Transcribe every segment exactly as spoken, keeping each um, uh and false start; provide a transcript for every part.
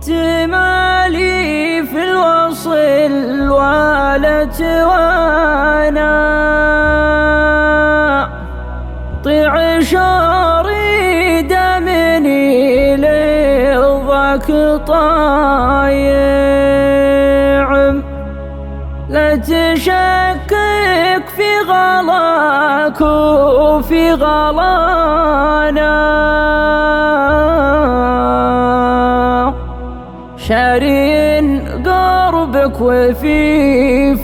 تمالي في الوصل ولا توانا طيع شريد مني لرضاك طايع لا تشكك في غلاك وفي غلانا شارين قربك وفي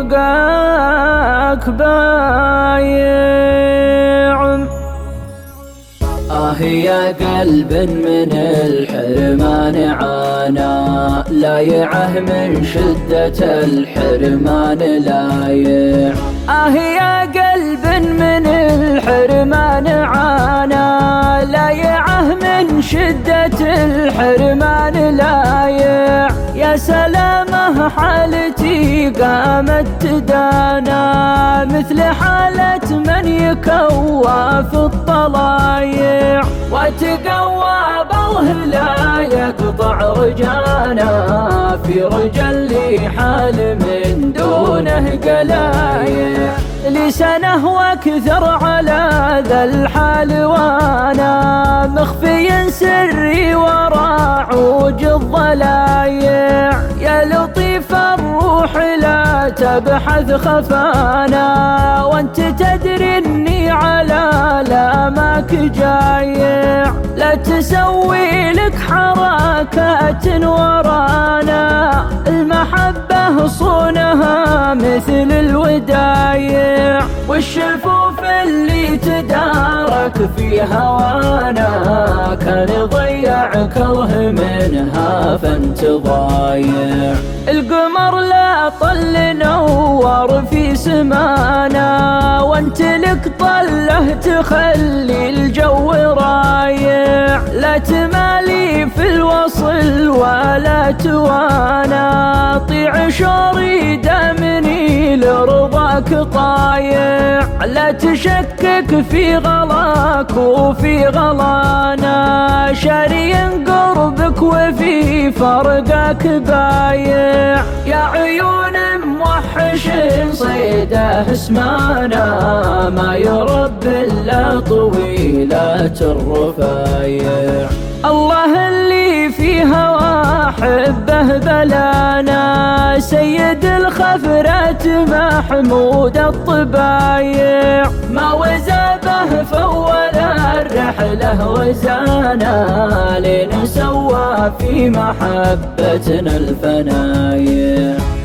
فرقك بايع. آه يا قلب من الحرمان عانى لايعه من شدة الحرمان لايع. آه يا قلب من الحرمان عانى لايعه من شدة الحرمان لايع. يا سلامه حالتي قامت تدانا مثل حالة من يكوى في الطلايع وتقوى بالله لا يقطع رجانا في رجل لي حال من دونه قلايع. لسانه واكثر على ذا الحال وانا مخفي سري وراء عوج الضلايع. يا لطيف الروح لا تبحث خفانا وانت تدري اني على لامك جايع. لا تسوي لك حركات ورانا المحبة صونها مثل الودايع. والشفوف اللي تدارك في هوانا كان يضيع كره منها فانت ضايع. القمر لا طل نور في سمانا وانت لك طله تخلي الجو رايع. لا تمالي في الوصل ولا توانا طيع شريد مني لرضاك طايع. لا تشكك في غلاك وفي غلانا شاري قربك وفي فرقك بايع. يا عيون موحش صيده اسمانا ما يرب الا طويلة الرفايع. الله اللي في هوا حبه بلانا سيد الخفرات محمود الطبايع. ما وزابه فول الرحله وزانا لين سوى في محبتنا الفنايع.